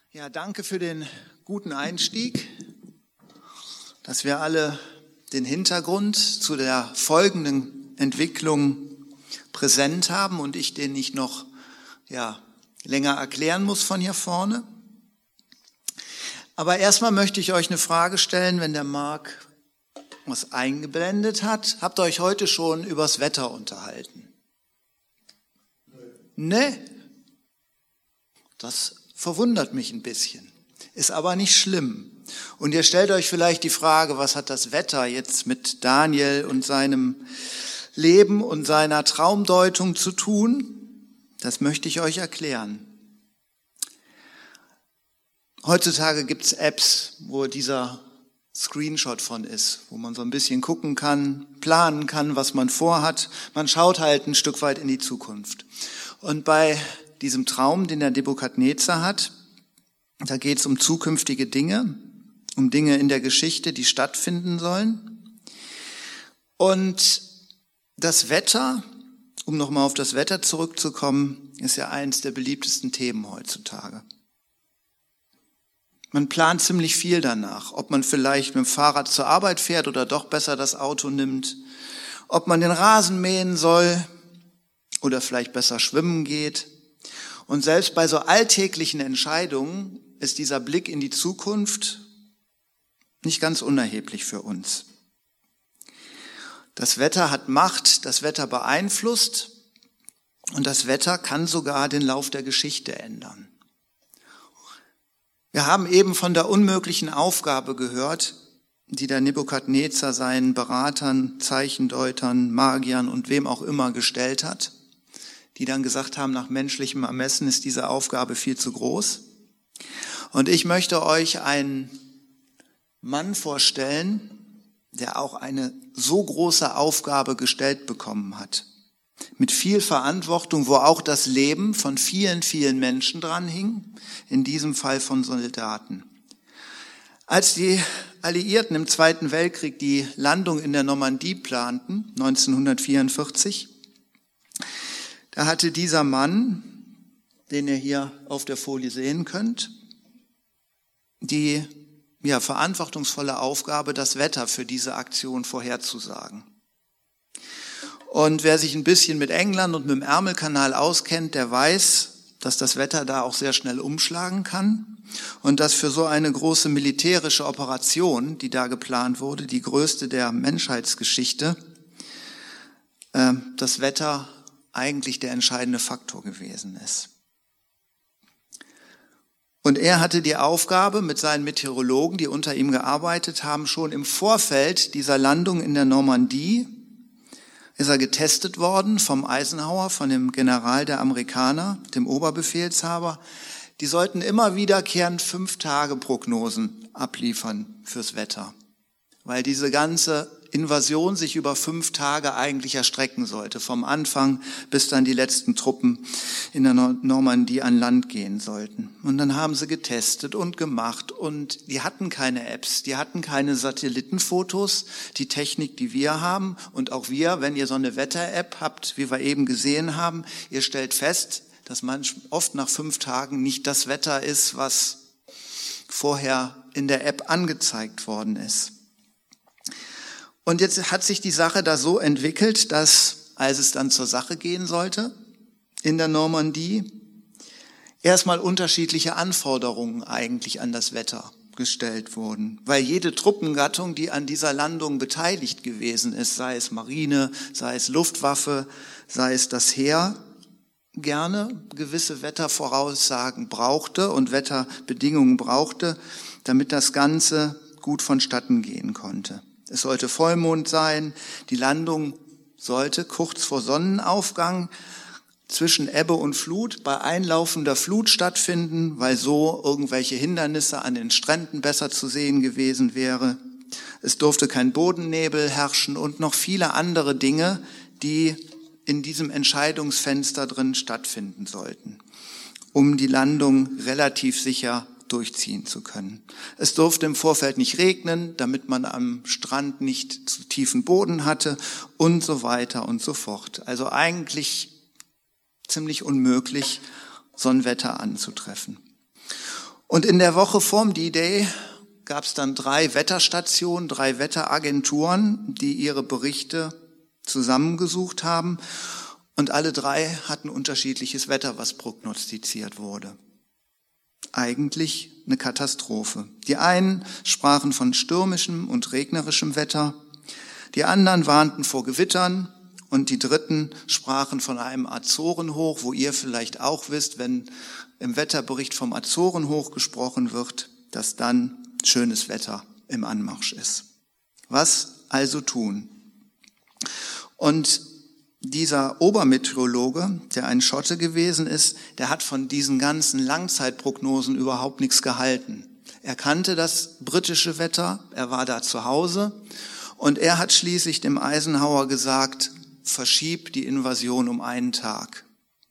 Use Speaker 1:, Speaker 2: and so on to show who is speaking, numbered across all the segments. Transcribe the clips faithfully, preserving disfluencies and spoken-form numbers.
Speaker 1: Ja, danke für den guten Einstieg, dass wir alle den Hintergrund zu der folgenden Entwicklung präsent haben und ich den nicht noch ja, länger erklären muss von hier vorne. Aber erstmal möchte ich euch eine Frage stellen, wenn der Marc was eingeblendet hat. Habt ihr euch heute schon übers Wetter unterhalten? Nee. Das verwundert mich ein bisschen. Ist aber nicht schlimm. Und ihr stellt euch vielleicht die Frage, was hat das Wetter jetzt mit Daniel und seinem Leben und seiner Traumdeutung zu tun? Das möchte ich euch erklären. Heutzutage gibt es Apps, wo dieser Screenshot von ist, wo man so ein bisschen gucken kann, planen kann, was man vorhat. Man schaut halt ein Stück weit in die Zukunft. Und bei diesem Traum, den der Nebukadnezar hat, da geht es um zukünftige Dinge, um Dinge in der Geschichte, die stattfinden sollen. Und das Wetter, um nochmal auf das Wetter zurückzukommen, ist ja eines der beliebtesten Themen heutzutage. Man plant ziemlich viel danach, ob man vielleicht mit dem Fahrrad zur Arbeit fährt oder doch besser das Auto nimmt, ob man den Rasen mähen soll oder vielleicht besser schwimmen geht. Und selbst bei so alltäglichen Entscheidungen ist dieser Blick in die Zukunft nicht ganz unerheblich für uns. Das Wetter hat Macht, das Wetter beeinflusst und das Wetter kann sogar den Lauf der Geschichte ändern. Wir haben eben von der unmöglichen Aufgabe gehört, die der Nebukadnezar seinen Beratern, Zeichendeutern, Magiern und wem auch immer gestellt hat, die dann gesagt haben, nach menschlichem Ermessen ist diese Aufgabe viel zu groß. Und ich möchte euch einen Mann vorstellen, der auch eine so große Aufgabe gestellt bekommen hat. Mit viel Verantwortung, wo auch das Leben von vielen, vielen Menschen dran hing, in diesem Fall von Soldaten. Als die Alliierten im Zweiten Weltkrieg die Landung in der Normandie planten, neunzehnhundertvierundvierzig, da hatte dieser Mann, den ihr hier auf der Folie sehen könnt, die ja, verantwortungsvolle Aufgabe, das Wetter für diese Aktion vorherzusagen. Und wer sich ein bisschen mit England und mit dem Ärmelkanal auskennt, der weiß, dass das Wetter da auch sehr schnell umschlagen kann und dass für so eine große militärische Operation, die da geplant wurde, die größte der Menschheitsgeschichte, äh, das Wetter eigentlich der entscheidende Faktor gewesen ist. Und er hatte die Aufgabe, mit seinen Meteorologen, die unter ihm gearbeitet haben, schon im Vorfeld dieser Landung in der Normandie, ist er getestet worden vom Eisenhower, von dem General der Amerikaner, dem Oberbefehlshaber. Die sollten immer wiederkehrend Fünf-Tage-Prognosen abliefern fürs Wetter, weil diese ganze Invasion sich über fünf Tage eigentlich erstrecken sollte, vom Anfang bis dann die letzten Truppen in der Normandie an Land gehen sollten. Und dann haben sie getestet und gemacht und die hatten keine Apps, die hatten keine Satellitenfotos, die Technik, die wir haben. Und auch wir, wenn ihr so eine Wetter-App habt, wie wir eben gesehen haben, ihr stellt fest, dass man oft nach fünf Tagen nicht das Wetter ist, was vorher in der App angezeigt worden ist. Und jetzt hat sich die Sache da so entwickelt, dass, als es dann zur Sache gehen sollte, in der Normandie, erstmal unterschiedliche Anforderungen eigentlich an das Wetter gestellt wurden. Weil jede Truppengattung, die an dieser Landung beteiligt gewesen ist, sei es Marine, sei es Luftwaffe, sei es das Heer, gerne gewisse Wettervoraussagen brauchte und Wetterbedingungen brauchte, damit das Ganze gut vonstatten gehen konnte. Es sollte Vollmond sein, die Landung sollte kurz vor Sonnenaufgang zwischen Ebbe und Flut bei einlaufender Flut stattfinden, weil so irgendwelche Hindernisse an den Stränden besser zu sehen gewesen wäre. Es durfte kein Bodennebel herrschen und noch viele andere Dinge, die in diesem Entscheidungsfenster drin stattfinden sollten, um die Landung relativ sicher durchziehen zu können. Es durfte im Vorfeld nicht regnen, damit man am Strand nicht zu tiefen Boden hatte und so weiter und so fort. Also eigentlich ziemlich unmöglich, so ein Wetter anzutreffen. Und in der Woche vorm D-Day gab es dann drei Wetterstationen, drei Wetteragenturen, die ihre Berichte zusammengesucht haben. Und alle drei hatten unterschiedliches Wetter, was prognostiziert wurde. Eigentlich eine Katastrophe. Die einen sprachen von stürmischem und regnerischem Wetter, die anderen warnten vor Gewittern und die dritten sprachen von einem Azorenhoch, wo ihr vielleicht auch wisst, wenn im Wetterbericht vom Azorenhoch gesprochen wird, dass dann schönes Wetter im Anmarsch ist. Was also tun? Und dieser Obermeteorologe, der ein Schotte gewesen ist, der hat von diesen ganzen Langzeitprognosen überhaupt nichts gehalten. Er kannte das britische Wetter, er war da zu Hause und er hat schließlich dem Eisenhower gesagt, verschieb die Invasion um einen Tag.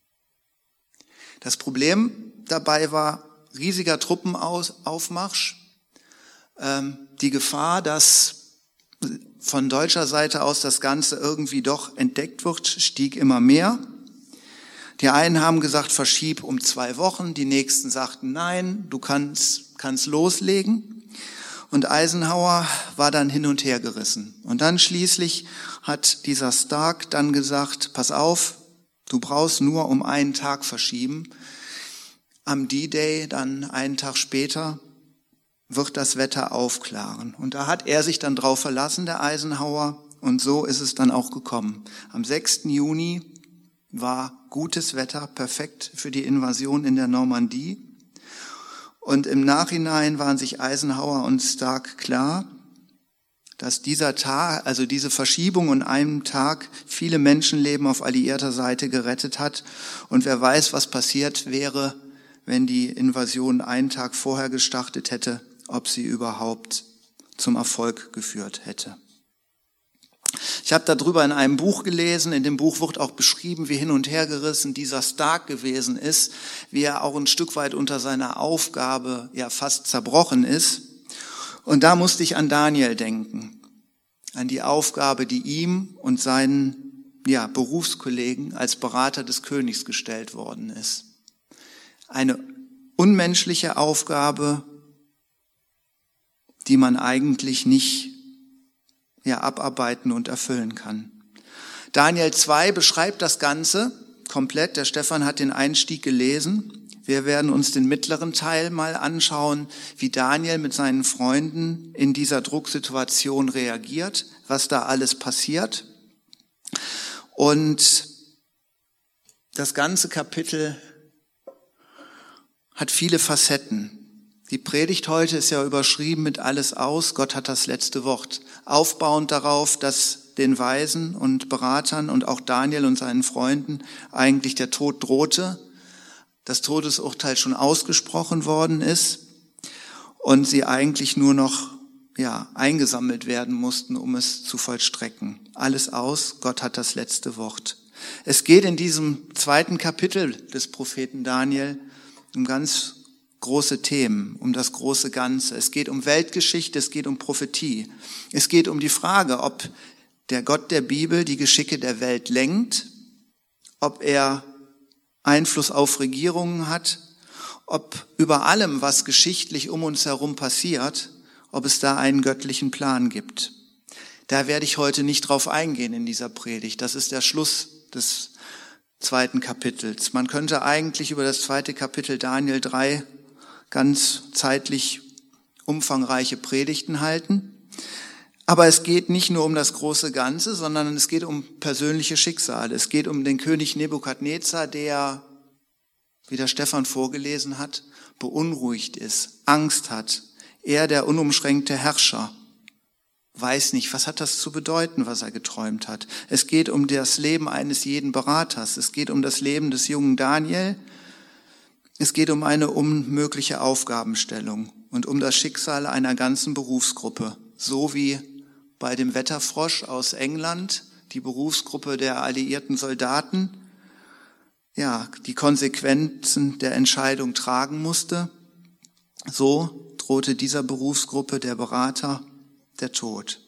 Speaker 1: Das Problem dabei war riesiger Truppenaufmarsch, die Gefahr, dass von deutscher Seite aus das Ganze irgendwie doch entdeckt wird, stieg immer mehr. Die einen haben gesagt, verschieb um zwei Wochen, die nächsten sagten, nein, du kannst, kannst loslegen. Und Eisenhower war dann hin und her gerissen. Und dann schließlich hat dieser Stark dann gesagt, pass auf, du brauchst nur um einen Tag verschieben. Am D-Day, dann einen Tag später, wird das Wetter aufklaren. Und da hat er sich dann drauf verlassen, der Eisenhower, und so ist es dann auch gekommen. Am sechsten Juni war gutes Wetter, perfekt für die Invasion in der Normandie. Und im Nachhinein waren sich Eisenhower und Stark klar, dass dieser Tag, also diese Verschiebung in einem Tag viele Menschenleben auf alliierter Seite gerettet hat. Und wer weiß, was passiert wäre, wenn die Invasion einen Tag vorher gestartet hätte, ob sie überhaupt zum Erfolg geführt hätte. Ich habe darüber in einem Buch gelesen, in dem Buch wird auch beschrieben, wie hin und her gerissen dieser Stark gewesen ist, wie er auch ein Stück weit unter seiner Aufgabe ja fast zerbrochen ist. Und da musste ich an Daniel denken, an die Aufgabe, die ihm und seinen ja, Berufskollegen als Berater des Königs gestellt worden ist. Eine unmenschliche Aufgabe, die man eigentlich nicht ja, abarbeiten und erfüllen kann. Daniel zwei beschreibt das Ganze komplett. Der Stefan hat den Einstieg gelesen. Wir werden uns den mittleren Teil mal anschauen, wie Daniel mit seinen Freunden in dieser Drucksituation reagiert, was da alles passiert. Und das ganze Kapitel hat viele Facetten. Die Predigt heute ist ja überschrieben mit alles aus, Gott hat das letzte Wort. Aufbauend darauf, dass den Weisen und Beratern und auch Daniel und seinen Freunden eigentlich der Tod drohte, das Todesurteil schon ausgesprochen worden ist und sie eigentlich nur noch ja, eingesammelt werden mussten, um es zu vollstrecken. Alles aus, Gott hat das letzte Wort. Es geht in diesem zweiten Kapitel des Propheten Daniel um ganz große Themen, um das große Ganze. Es geht um Weltgeschichte, es geht um Prophetie. Es geht um die Frage, ob der Gott der Bibel die Geschicke der Welt lenkt, ob er Einfluss auf Regierungen hat, ob über allem, was geschichtlich um uns herum passiert, ob es da einen göttlichen Plan gibt. Da werde ich heute nicht drauf eingehen in dieser Predigt. Das ist der Schluss des zweiten Kapitels. Man könnte eigentlich über das zweite Kapitel Daniel drei ganz zeitlich umfangreiche Predigten halten. Aber es geht nicht nur um das große Ganze, sondern es geht um persönliche Schicksale. Es geht um den König Nebukadnezar, der, wie der Stefan vorgelesen hat, beunruhigt ist, Angst hat. Er, der unumschränkte Herrscher, weiß nicht, was hat das zu bedeuten, was er geträumt hat. Es geht um das Leben eines jeden Beraters. Es geht um das Leben des jungen Daniel. Es geht um eine unmögliche Aufgabenstellung und um das Schicksal einer ganzen Berufsgruppe, so wie bei dem Wetterfrosch aus England, die Berufsgruppe der alliierten Soldaten, ja, die Konsequenzen der Entscheidung tragen musste. So drohte dieser Berufsgruppe der Berater der Tod.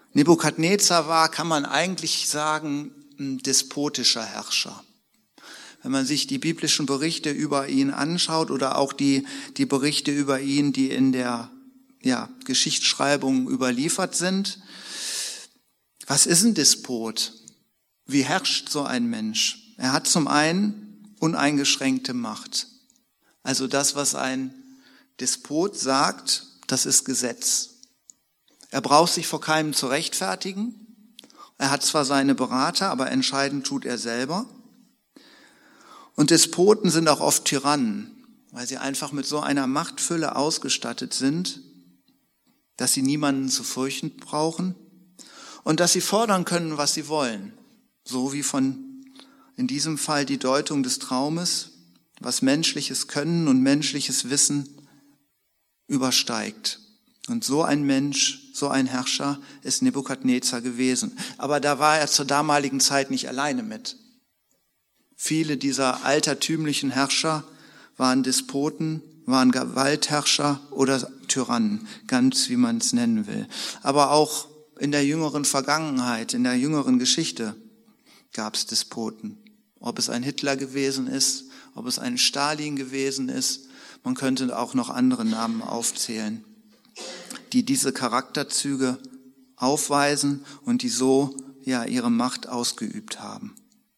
Speaker 1: Nebukadnezar war, kann man eigentlich sagen, ein despotischer Herrscher. wenn man sich die biblischen Berichte über ihn anschaut oder auch die, die Berichte über ihn, die in der ja, Geschichtsschreibung überliefert sind. Was ist ein Despot? Wie herrscht so ein Mensch? Er hat zum einen uneingeschränkte Macht. Also das, was ein Despot sagt, das ist Gesetz. Er braucht sich vor keinem zu rechtfertigen. Er hat zwar seine Berater, aber entscheidend tut er selber. Und Despoten sind auch oft Tyrannen, weil sie einfach mit so einer Machtfülle ausgestattet sind, dass sie niemanden zu fürchten brauchen und dass sie fordern können, was sie wollen. So wie von, in diesem Fall, die Deutung des Traumes, was menschliches Können und menschliches Wissen übersteigt. Und so ein Mensch, so ein Herrscher ist Nebukadnezar gewesen. Aber da war er zur damaligen Zeit nicht alleine mit. Viele dieser altertümlichen Herrscher waren Despoten, waren Gewaltherrscher oder Tyrannen, ganz wie man es nennen will. Aber auch in der jüngeren Vergangenheit, in der jüngeren Geschichte gab es Despoten. Ob es ein Hitler gewesen ist, ob es ein Stalin gewesen ist, man könnte auch noch andere Namen aufzählen, die diese Charakterzüge aufweisen und die so ja ihre Macht ausgeübt haben.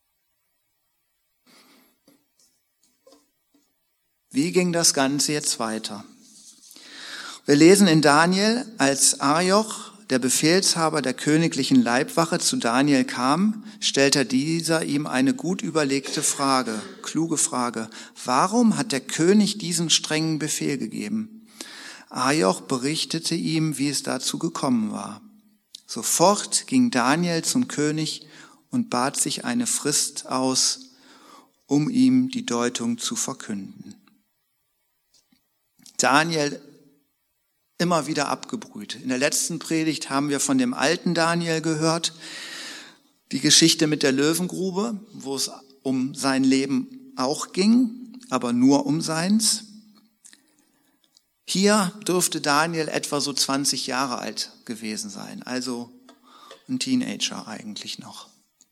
Speaker 1: Wie ging das Ganze jetzt weiter? Wir lesen in Daniel, als Arioch, der Befehlshaber der königlichen Leibwache, zu Daniel kam, stellte dieser ihm eine gut überlegte Frage, kluge Frage. Warum hat der König diesen strengen Befehl gegeben? Arioch berichtete ihm, wie es dazu gekommen war. Sofort ging Daniel zum König und bat sich eine Frist aus, um ihm die Deutung zu verkünden. Daniel immer wieder abgebrüht. In der letzten Predigt haben wir von dem alten Daniel gehört, die Geschichte mit der Löwengrube, wo es um sein Leben auch ging, aber nur um seins. Hier dürfte Daniel etwa so zwanzig Jahre alt gewesen sein, also ein Teenager eigentlich noch.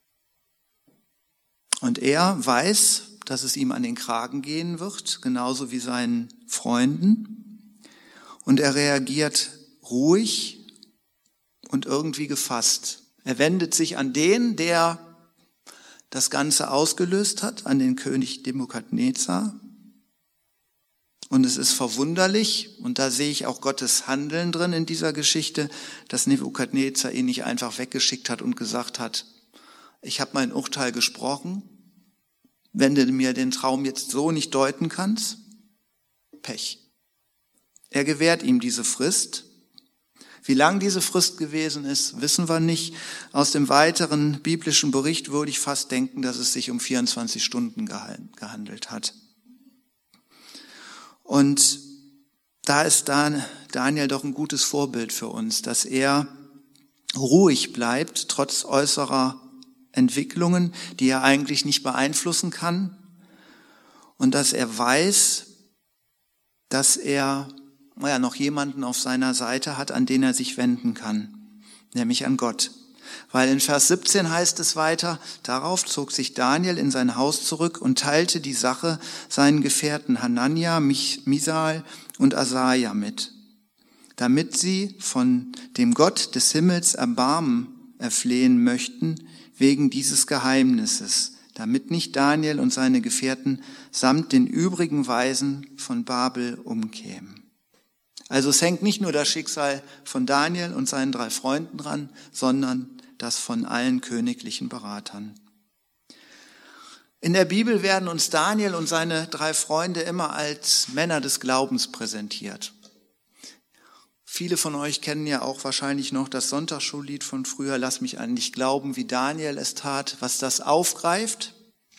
Speaker 1: Und er weiß, dass es ihm an den Kragen gehen wird, genauso wie seinen Freunden. Und er reagiert ruhig und irgendwie gefasst. Er wendet sich an den, der das Ganze ausgelöst hat, an den König Nebukadnezar. Und es ist verwunderlich, und da sehe ich auch Gottes Handeln drin in dieser Geschichte, dass Nebukadnezar ihn nicht einfach weggeschickt hat und gesagt hat, ich habe mein Urteil gesprochen, wenn du mir den Traum jetzt so nicht deuten kannst, Pech. Er gewährt ihm diese Frist. Wie lang diese Frist gewesen ist, wissen wir nicht. Aus dem weiteren biblischen Bericht würde ich fast denken, dass es sich um vierundzwanzig Stunden gehandelt hat. Und da ist Daniel doch ein gutes Vorbild für uns, dass er ruhig bleibt, trotz äußerer Entwicklungen, die er eigentlich nicht beeinflussen kann. Und dass er weiß, dass er naja, noch jemanden auf seiner Seite hat, an den er sich wenden kann, nämlich an Gott. Weil in Vers siebzehn heißt es weiter, darauf zog sich Daniel in sein Haus zurück und teilte die Sache seinen Gefährten Hanania, Misael und Asaja mit, damit sie von dem Gott des Himmels Erbarmen erflehen möchten wegen dieses Geheimnisses, damit nicht Daniel und seine Gefährten samt den übrigen Weisen von Babel umkämen. Also es hängt nicht nur das Schicksal von Daniel und seinen drei Freunden dran, sondern das von allen königlichen Beratern. In der Bibel werden uns Daniel und seine drei Freunde immer als Männer des Glaubens präsentiert. Viele von euch kennen ja auch wahrscheinlich noch das Sonntagsschullied von früher, Lass mich an dich glauben, wie Daniel es tat, was das aufgreift.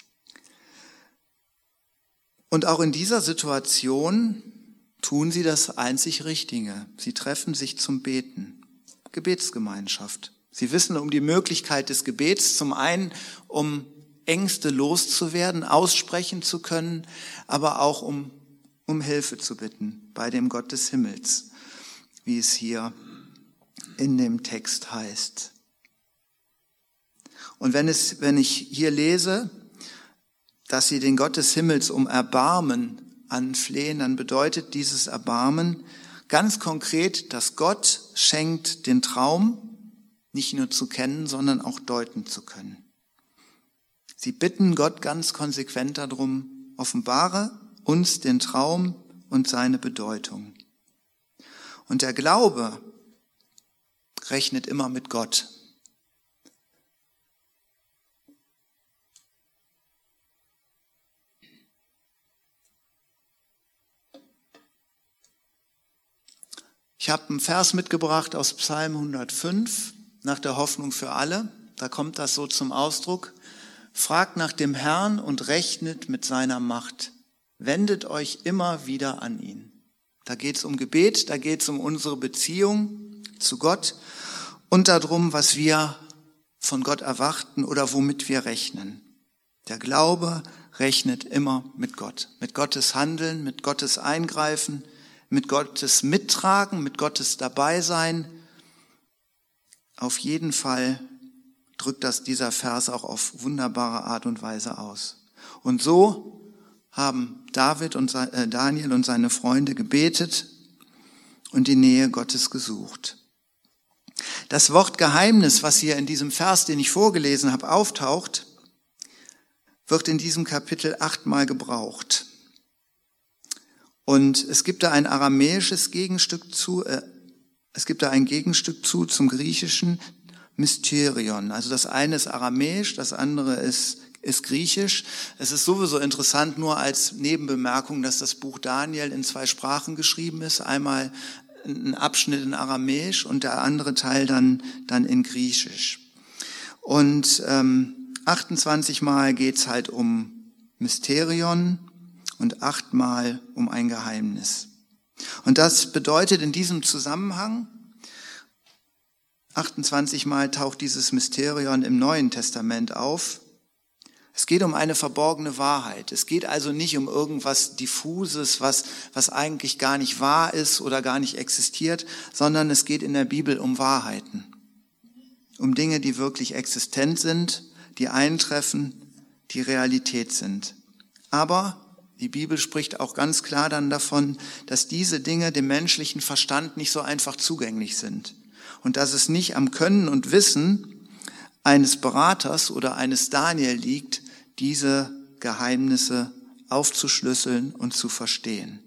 Speaker 1: Und auch in dieser Situation tun sie das einzig Richtige. Sie treffen sich zum Beten. Gebetsgemeinschaft. Sie wissen um die Möglichkeit des Gebets, zum einen, um Ängste loszuwerden, aussprechen zu können, aber auch um, um Hilfe zu bitten bei dem Gott des Himmels, wie es hier in dem Text heißt. Und wenn es, wenn ich hier lese, dass sie den Gott des Himmels um Erbarmen anflehen, dann bedeutet dieses Erbarmen ganz konkret, dass Gott schenkt den Traum, nicht nur zu kennen, sondern auch deuten zu können. Sie bitten Gott ganz konsequent darum, offenbare uns den Traum und seine Bedeutung. Und der Glaube rechnet immer mit Gott. Ich habe einen Vers mitgebracht aus Psalm hundertfünf, nach der Hoffnung für alle. Da kommt das so zum Ausdruck. Fragt nach dem Herrn und rechnet mit seiner Macht. Wendet euch immer wieder an ihn. Da geht es um Gebet, da geht es um unsere Beziehung zu Gott und darum, was wir von Gott erwarten oder womit wir rechnen. Der Glaube rechnet immer mit Gott, mit Gottes Handeln, mit Gottes Eingreifen, mit Gottes Mittragen, mit Gottes Dabeisein. Auf jeden Fall drückt das dieser Vers auch auf wunderbare Art und Weise aus. Und so haben David und Daniel und seine Freunde gebetet und die Nähe Gottes gesucht. Das Wort Geheimnis, was hier in diesem Vers, den ich vorgelesen habe, auftaucht, wird in diesem Kapitel achtmal gebraucht. Und es gibt da ein aramäisches Gegenstück zu, äh, es gibt da ein Gegenstück zu zum griechischen Mysterion. Also das eine ist aramäisch, das andere ist, ist griechisch. Es ist sowieso interessant, nur als Nebenbemerkung, dass das Buch Daniel in zwei Sprachen geschrieben ist. Einmal ein Abschnitt in aramäisch und der andere Teil dann, dann in griechisch. Und ähm, achtundzwanzig Mal geht's halt um Mysterion und achtmal um ein Geheimnis. Und das bedeutet in diesem Zusammenhang, achtundzwanzig Mal taucht dieses Mysterion im Neuen Testament auf. Es geht um eine verborgene Wahrheit. Es geht also nicht um irgendwas Diffuses, was, was eigentlich gar nicht wahr ist oder gar nicht existiert, sondern es geht in der Bibel um Wahrheiten. Um Dinge, die wirklich existent sind, die eintreffen, die Realität sind. Aber die Bibel spricht auch ganz klar dann davon, dass diese Dinge dem menschlichen Verstand nicht so einfach zugänglich sind. Und dass es nicht am Können und Wissen eines Beraters oder eines Daniel liegt, diese Geheimnisse aufzuschlüsseln und zu verstehen.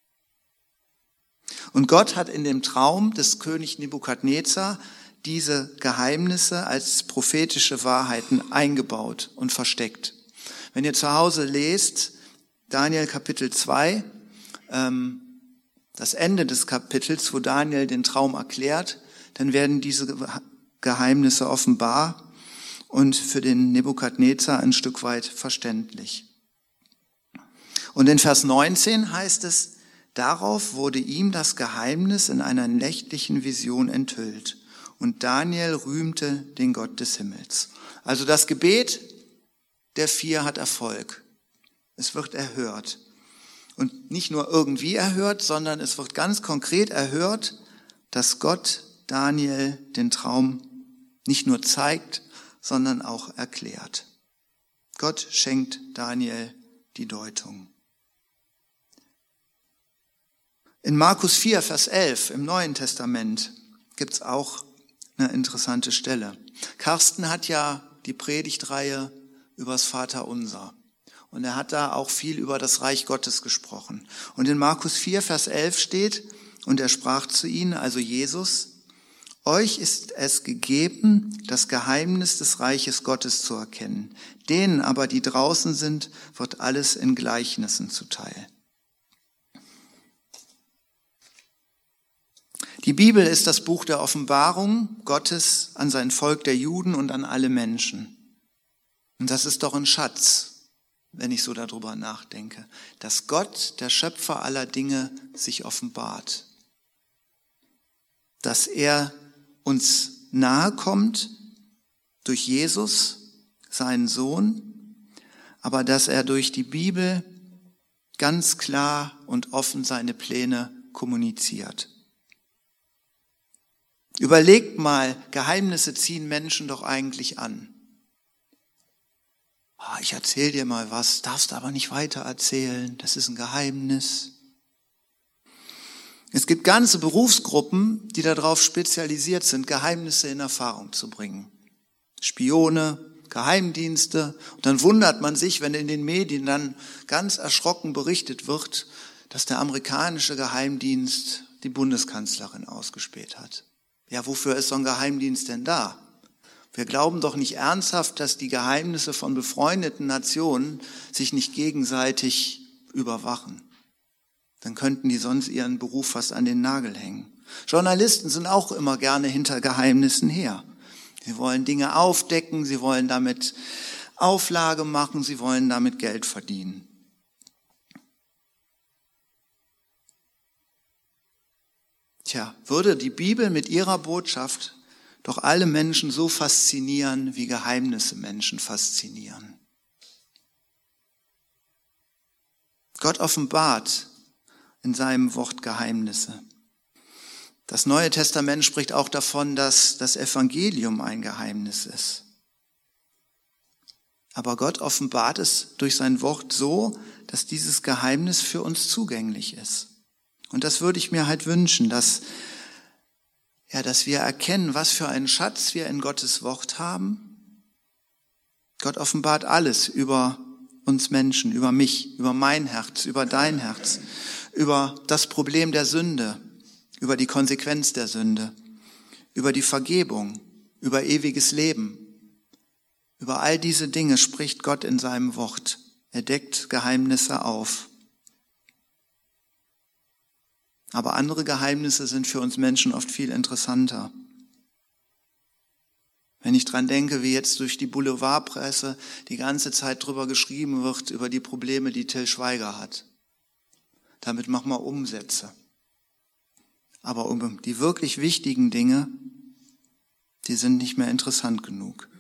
Speaker 1: Und Gott hat in dem Traum des König Nebukadnezar diese Geheimnisse als prophetische Wahrheiten eingebaut und versteckt. Wenn ihr zu Hause lest, Daniel Kapitel zwei, ähm, das Ende des Kapitels, wo Daniel den Traum erklärt, dann werden diese Geheimnisse offenbar und für den Nebukadnezar ein Stück weit verständlich. Und in Vers neunzehn heißt es, darauf wurde ihm das Geheimnis in einer nächtlichen Vision enthüllt. Und Daniel rühmte den Gott des Himmels. Also das Gebet der vier hat Erfolg. Es wird erhört. Und nicht nur irgendwie erhört, sondern es wird ganz konkret erhört, dass Gott Daniel den Traum nicht nur zeigt, sondern auch erklärt. Gott schenkt Daniel die Deutung. In Markus vier, Vers elf im Neuen Testament gibt es auch eine interessante Stelle. Carsten hat ja die Predigtreihe übers Vaterunser. Und er hat da auch viel über das Reich Gottes gesprochen. Und in Markus vier, Vers elf steht, und er sprach zu ihnen, also Jesus, euch ist es gegeben, das Geheimnis des Reiches Gottes zu erkennen. Denen aber, die draußen sind, wird alles in Gleichnissen zuteil. Die Bibel ist das Buch der Offenbarung Gottes an sein Volk der Juden und an alle Menschen. Und das ist doch ein Schatz, wenn ich so darüber nachdenke, dass Gott, der Schöpfer aller Dinge, sich offenbart. Dass er uns nahe kommt durch Jesus, seinen Sohn, aber dass er durch die Bibel ganz klar und offen seine Pläne kommuniziert. Überlegt mal, Geheimnisse ziehen Menschen doch eigentlich an. ich erzähle dir mal was, darfst aber nicht weiter erzählen, das ist ein Geheimnis. Es gibt ganze Berufsgruppen, die darauf spezialisiert sind, Geheimnisse in Erfahrung zu bringen. Spione, Geheimdienste. Und dann wundert man sich, wenn in den Medien dann ganz erschrocken berichtet wird, dass der amerikanische Geheimdienst die Bundeskanzlerin ausgespäht hat. Ja, wofür ist so ein Geheimdienst denn da? Wir glauben doch nicht ernsthaft, dass die Geheimnisse von befreundeten Nationen sich nicht gegenseitig überwachen. Dann könnten die sonst ihren Beruf fast an den Nagel hängen. Journalisten sind auch immer gerne hinter Geheimnissen her. Sie wollen Dinge aufdecken, sie wollen damit Auflage machen, sie wollen damit Geld verdienen. Tja, würde die Bibel mit ihrer Botschaft doch alle Menschen so faszinieren, wie Geheimnisse Menschen faszinieren. Gott offenbart in seinem Wort Geheimnisse. Das Neue Testament spricht auch davon, dass das Evangelium ein Geheimnis ist. Aber Gott offenbart es durch sein Wort so, dass dieses Geheimnis für uns zugänglich ist. Und das würde ich mir halt wünschen, dass, ja, dass wir erkennen, was für einen Schatz wir in Gottes Wort haben. Gott offenbart alles über uns Menschen, über mich, über mein Herz, über dein Herz, über das Problem der Sünde, über die Konsequenz der Sünde, über die Vergebung, über ewiges Leben. Über all diese Dinge spricht Gott in seinem Wort. Er deckt Geheimnisse auf. Aber andere Geheimnisse sind für uns Menschen oft viel interessanter. Wenn ich dran denke, wie jetzt durch die Boulevardpresse die ganze Zeit drüber geschrieben wird, über die Probleme, die Till Schweiger hat. Damit machen wir Umsätze. Aber um die wirklich wichtigen Dinge, die sind nicht mehr interessant genug.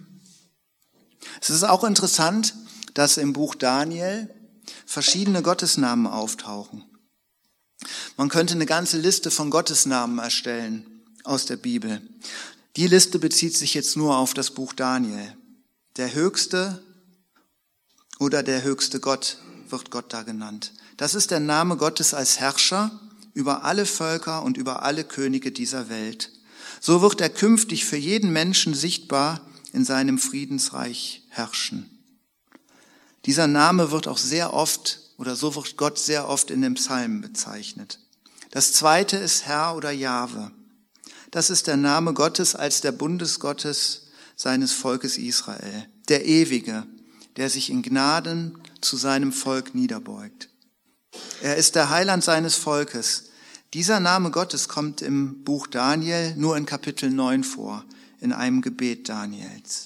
Speaker 1: Es ist auch interessant, dass im Buch Daniel verschiedene Gottesnamen auftauchen. Man könnte eine ganze Liste von Gottesnamen erstellen aus der Bibel. Die Liste bezieht sich jetzt nur auf das Buch Daniel. Der höchste oder der höchste Gott wird Gott da genannt. Das ist der Name Gottes als Herrscher über alle Völker und über alle Könige dieser Welt. So wird er künftig für jeden Menschen sichtbar in seinem Friedensreich herrschen. Dieser Name wird auch sehr oft, oder so wird Gott sehr oft in den Psalmen bezeichnet. Das zweite ist Herr oder Jahwe. Das ist der Name Gottes als der Bundesgottes seines Volkes Israel, der Ewige, der sich in Gnaden zu seinem Volk niederbeugt. Er ist der Heiland seines Volkes. Dieser Name Gottes kommt im Buch Daniel nur in Kapitel neun vor, in einem Gebet Daniels.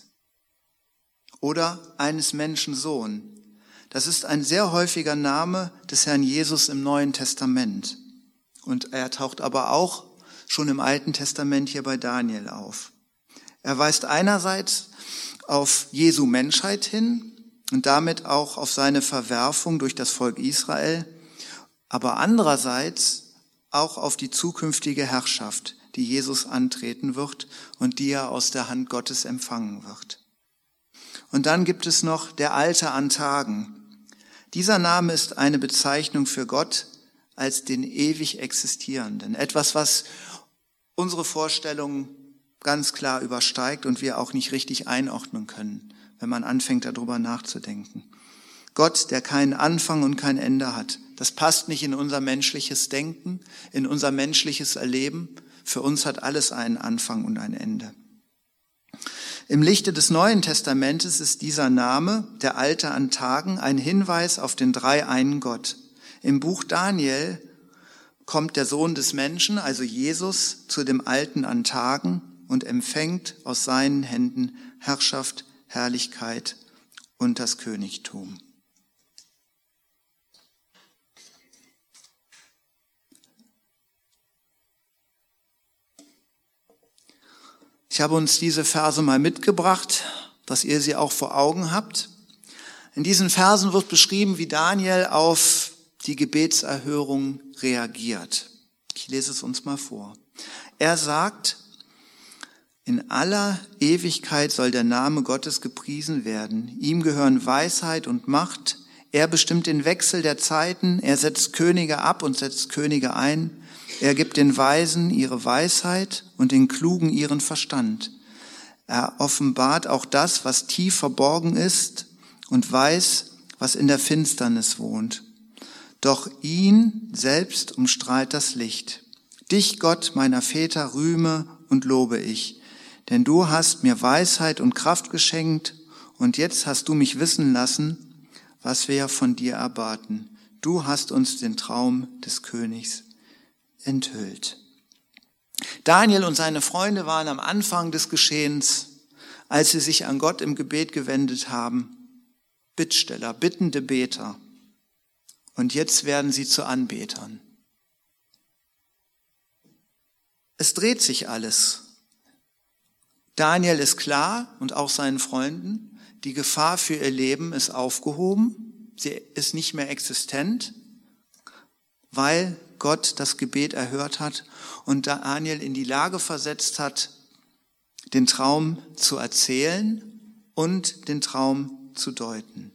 Speaker 1: Oder eines Menschen Sohn. Das ist ein sehr häufiger Name des Herrn Jesus im Neuen Testament. Und er taucht aber auch schon im Alten Testament hier bei Daniel auf. Er weist einerseits auf Jesu Menschheit hin und damit auch auf seine Verwerfung durch das Volk Israel, aber andererseits auch auf die zukünftige Herrschaft, die Jesus antreten wird und die er aus der Hand Gottes empfangen wird. Und dann gibt es noch der Alte an Tagen. Dieser Name ist eine Bezeichnung für Gott als den ewig Existierenden. Etwas, was unsere Vorstellungen ganz klar übersteigt und wir auch nicht richtig einordnen können, wenn man anfängt, darüber nachzudenken. Gott, der keinen Anfang und kein Ende hat. Das passt nicht in unser menschliches Denken, in unser menschliches Erleben. Für uns hat alles einen Anfang und ein Ende. Im Lichte des Neuen Testamentes ist dieser Name, der Alte an Tagen, ein Hinweis auf den dreieinen Gott. Im Buch Daniel kommt der Sohn des Menschen, also Jesus, zu dem Alten an Tagen und empfängt aus seinen Händen Herrschaft, Herrlichkeit und das Königtum. Ich habe uns diese Verse mal mitgebracht, dass ihr sie auch vor Augen habt. In diesen Versen wird beschrieben, wie Daniel auf die Gebetserhörung reagiert. Ich lese es uns mal vor. Er sagt, In aller Ewigkeit soll der Name Gottes gepriesen werden. Ihm gehören Weisheit und Macht. Er bestimmt den Wechsel der Zeiten. Er setzt Könige ab und setzt Könige ein. Er gibt den Weisen ihre Weisheit und den Klugen ihren Verstand. Er offenbart auch das, was tief verborgen ist, und weiß, was in der Finsternis wohnt. Doch ihn selbst umstrahlt das Licht. Dich, Gott meiner Väter, rühme und lobe ich. Denn du hast mir Weisheit und Kraft geschenkt, und jetzt hast du mich wissen lassen, was wir von dir erbaten. Du hast uns den Traum des Königs enthüllt. Daniel und seine Freunde waren am Anfang des Geschehens, als sie sich an Gott im Gebet gewendet haben, Bittsteller, bittende Beter. Und jetzt werden sie zu Anbetern. Es dreht sich alles. Daniel ist klar und auch seinen Freunden, die Gefahr für ihr Leben ist aufgehoben, sie ist nicht mehr existent, weil Gott das Gebet erhört hat und Daniel in die Lage versetzt hat, den Traum zu erzählen und den Traum zu deuten.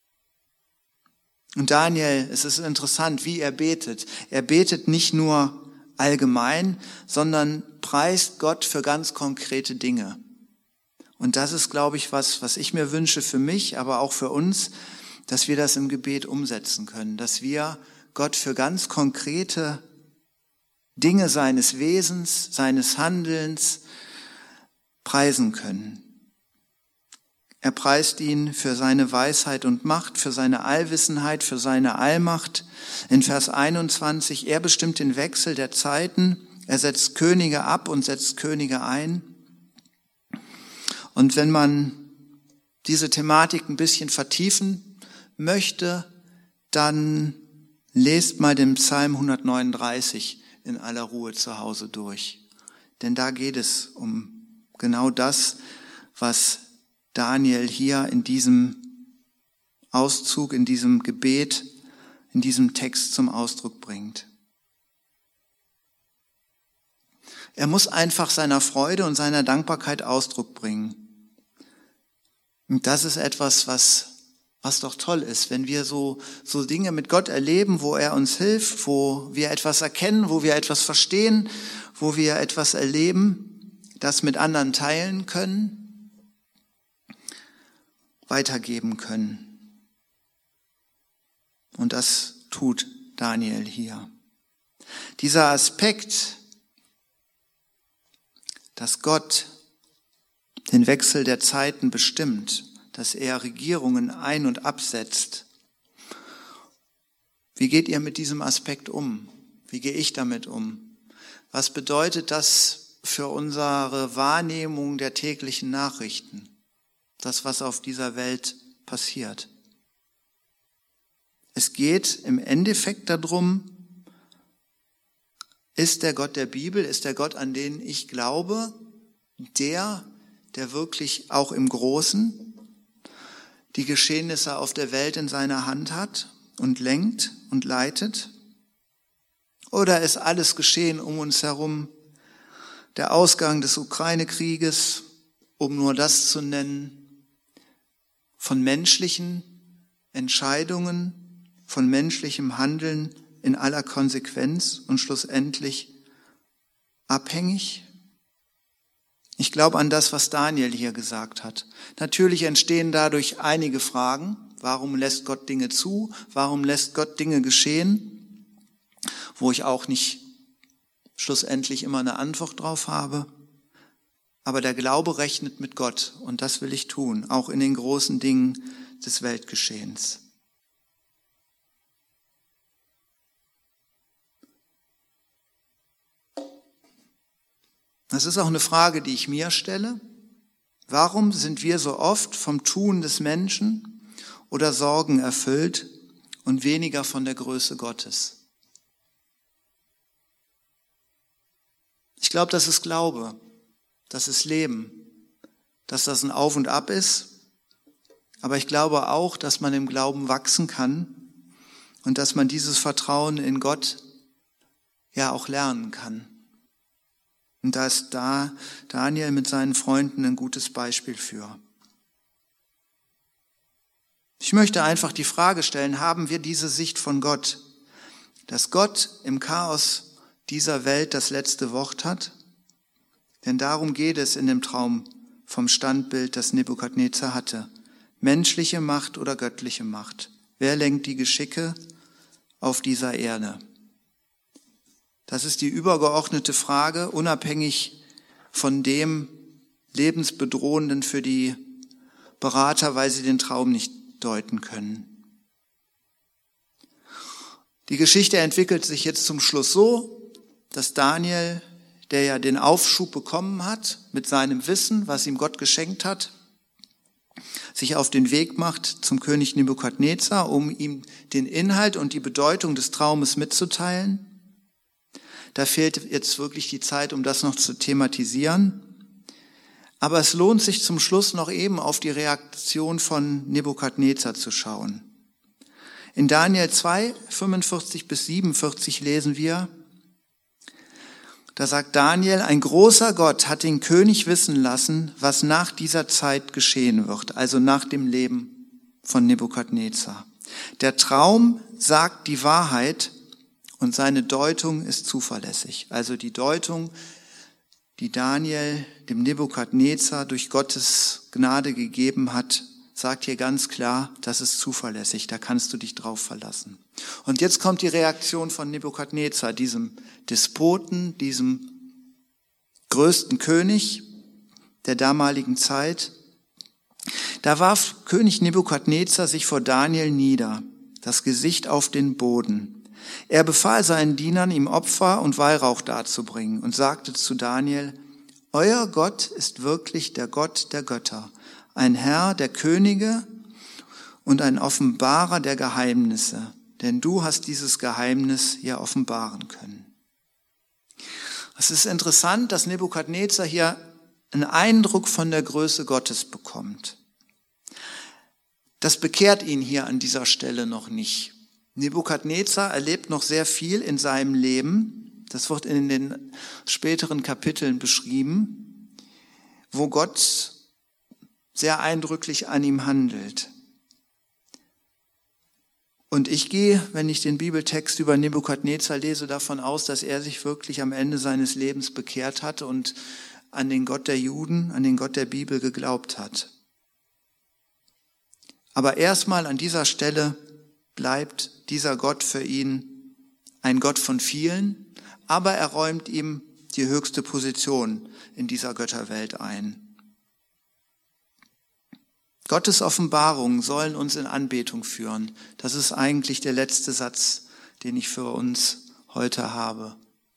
Speaker 1: Und Daniel, es ist interessant, wie er betet. Er betet nicht nur allgemein, sondern preist Gott für ganz konkrete Dinge. Und das ist, glaube ich, was, was ich mir wünsche für mich, aber auch für uns, dass wir das im Gebet umsetzen können, dass wir Gott für ganz konkrete Dinge seines Wesens, seines Handelns preisen können. Er preist ihn für seine Weisheit und Macht, für seine Allwissenheit, für seine Allmacht. In Vers einundzwanzig, er bestimmt den Wechsel der Zeiten, er setzt Könige ab und setzt Könige ein. Und wenn man diese Thematik ein bisschen vertiefen möchte, dann lest mal den Psalm hundertneununddreißig in aller Ruhe zu Hause durch. Denn da geht es um genau das, was Daniel hier in diesem Auszug, in diesem Gebet, in diesem Text zum Ausdruck bringt. Er muss einfach seiner Freude und seiner Dankbarkeit Ausdruck bringen. Und das ist etwas, was, was doch toll ist, wenn wir so, so Dinge mit Gott erleben, wo er uns hilft, wo wir etwas erkennen, wo wir etwas verstehen, wo wir etwas erleben, das mit anderen teilen können, weitergeben können. Und das tut Daniel hier. Dieser Aspekt, dass Gott den Wechsel der Zeiten bestimmt, dass er Regierungen ein- und absetzt. Wie geht ihr mit diesem Aspekt um? Wie gehe ich damit um? Was bedeutet das für unsere Wahrnehmung der täglichen Nachrichten? Das, was auf dieser Welt passiert. Es geht im Endeffekt darum, ist der Gott der Bibel, ist der Gott, an den ich glaube, der, der wirklich auch im Großen die Geschehnisse auf der Welt in seiner Hand hat und lenkt und leitet? Oder ist alles geschehen um uns herum, der Ausgang des Ukraine-Krieges, um nur das zu nennen, von menschlichen Entscheidungen, von menschlichem Handeln in aller Konsequenz und schlussendlich abhängig? Ich glaube an das, was Daniel hier gesagt hat. Natürlich entstehen dadurch einige Fragen. Warum lässt Gott Dinge zu? Warum lässt Gott Dinge geschehen? Wo ich auch nicht schlussendlich immer eine Antwort drauf habe. Aber der Glaube rechnet mit Gott und das will ich tun, auch in den großen Dingen des Weltgeschehens. Das ist auch eine Frage, die ich mir stelle. Warum sind wir so oft vom Tun des Menschen oder Sorgen erfüllt und weniger von der Größe Gottes? Ich glaube, das ist Glaube. Das ist Leben, dass das ein Auf und Ab ist. Aber ich glaube auch, dass man im Glauben wachsen kann und dass man dieses Vertrauen in Gott ja auch lernen kann. Und da ist da Daniel mit seinen Freunden ein gutes Beispiel für. Ich möchte einfach die Frage stellen, haben wir diese Sicht von Gott, dass Gott im Chaos dieser Welt das letzte Wort hat? Denn darum geht es in dem Traum vom Standbild, das Nebukadnezar hatte. Menschliche Macht oder göttliche Macht? Wer lenkt die Geschicke auf dieser Erde? Das ist die übergeordnete Frage, unabhängig von dem Lebensbedrohenden für die Berater, weil sie den Traum nicht deuten können. Die Geschichte entwickelt sich jetzt zum Schluss so, dass Daniel, der ja den Aufschub bekommen hat mit seinem Wissen, was ihm Gott geschenkt hat, sich auf den Weg macht zum König Nebukadnezar, um ihm den Inhalt und die Bedeutung des Traumes mitzuteilen. Da fehlt jetzt wirklich die Zeit, um das noch zu thematisieren. Aber es lohnt sich zum Schluss noch eben auf die Reaktion von Nebukadnezar zu schauen. In Daniel zwei, fünfundvierzig bis siebenundvierzig lesen wir, da sagt Daniel, ein großer Gott hat den König wissen lassen, was nach dieser Zeit geschehen wird, also nach dem Leben von Nebukadnezar. Der Traum sagt die Wahrheit und seine Deutung ist zuverlässig. Also die Deutung, die Daniel dem Nebukadnezar durch Gottes Gnade gegeben hat, sagt hier ganz klar, das ist zuverlässig, da kannst du dich drauf verlassen. Und jetzt kommt die Reaktion von Nebukadnezar, diesem Despoten, diesem größten König der damaligen Zeit. Da warf König Nebukadnezar sich vor Daniel nieder, das Gesicht auf den Boden. Er befahl seinen Dienern, ihm Opfer und Weihrauch darzubringen und sagte zu Daniel, euer Gott ist wirklich der Gott der Götter, ein Herr der Könige und ein Offenbarer der Geheimnisse, denn du hast dieses Geheimnis ja offenbaren können. Es ist interessant, dass Nebukadnezar hier einen Eindruck von der Größe Gottes bekommt. Das bekehrt ihn hier an dieser Stelle noch nicht. Nebukadnezar erlebt noch sehr viel in seinem Leben. Das wird in den späteren Kapiteln beschrieben, wo Gott sehr eindrücklich an ihm handelt. Und ich gehe, wenn ich den Bibeltext über Nebukadnezar lese, davon aus, dass er sich wirklich am Ende seines Lebens bekehrt hat und an den Gott der Juden, an den Gott der Bibel geglaubt hat. Aber erstmal an dieser Stelle bleibt dieser Gott für ihn ein Gott von vielen, aber er räumt ihm die höchste Position in dieser Götterwelt ein. Gottes Offenbarungen sollen uns in Anbetung führen. Das ist eigentlich der letzte Satz, den ich für uns heute habe.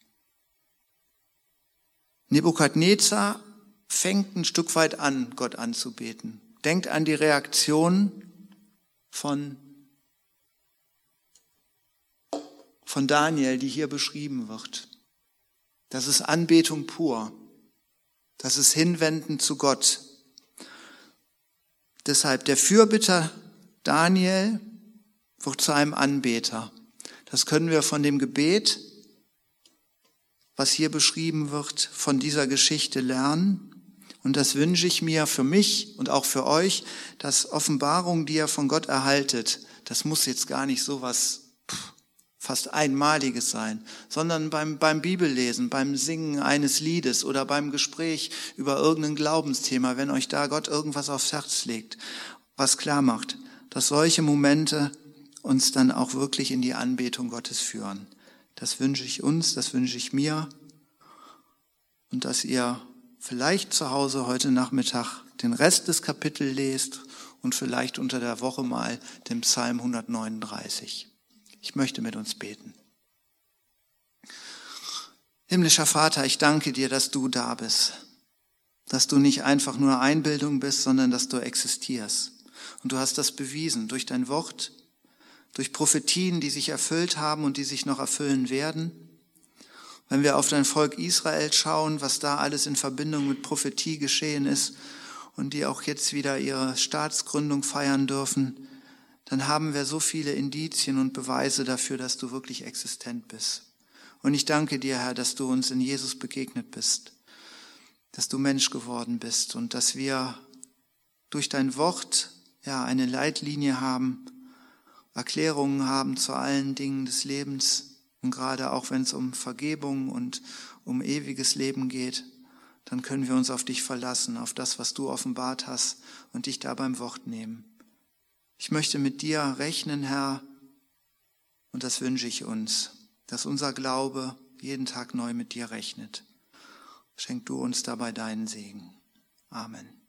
Speaker 1: Nebukadnezar fängt ein Stück weit an, Gott anzubeten. Denkt an die Reaktion von, von Daniel, die hier beschrieben wird. Das ist Anbetung pur. Das ist Hinwenden zu Gott. Deshalb der Fürbitter Daniel wird zu einem Anbeter. Das können wir von dem Gebet, was hier beschrieben wird, von dieser Geschichte lernen. Und das wünsche ich mir für mich und auch für euch, dass Offenbarung, die ihr von Gott erhaltet, das muss jetzt gar nicht so was fast Einmaliges sein, sondern beim, beim Bibellesen, beim Singen eines Liedes oder beim Gespräch über irgendein Glaubensthema, wenn euch da Gott irgendwas aufs Herz legt, was klar macht, dass solche Momente uns dann auch wirklich in die Anbetung Gottes führen. Das wünsche ich uns, das wünsche ich mir und dass ihr vielleicht zu Hause heute Nachmittag den Rest des Kapitels lest und vielleicht unter der Woche mal den Psalm hundertneununddreißig. Ich möchte mit uns beten. Himmlischer Vater, ich danke dir, dass du da bist, dass du nicht einfach nur Einbildung bist, sondern dass du existierst. Und du hast das bewiesen durch dein Wort, durch Prophetien, die sich erfüllt haben und die sich noch erfüllen werden. Wenn wir auf dein Volk Israel schauen, was da alles in Verbindung mit Prophetie geschehen ist und die auch jetzt wieder ihre Staatsgründung feiern dürfen, dann haben wir so viele Indizien und Beweise dafür, dass du wirklich existent bist. Und ich danke dir, Herr, dass du uns in Jesus begegnet bist. dass du Mensch geworden bist und dass wir durch dein Wort ja eine Leitlinie haben, Erklärungen haben zu allen Dingen des Lebens und gerade auch wenn es um Vergebung und um ewiges Leben geht, dann können wir uns auf dich verlassen, auf das, was du offenbart hast und dich da beim Wort nehmen. Ich möchte mit dir rechnen, Herr, und das wünsche ich uns, dass unser Glaube jeden Tag neu mit dir rechnet. Schenk du uns dabei deinen Segen. Amen.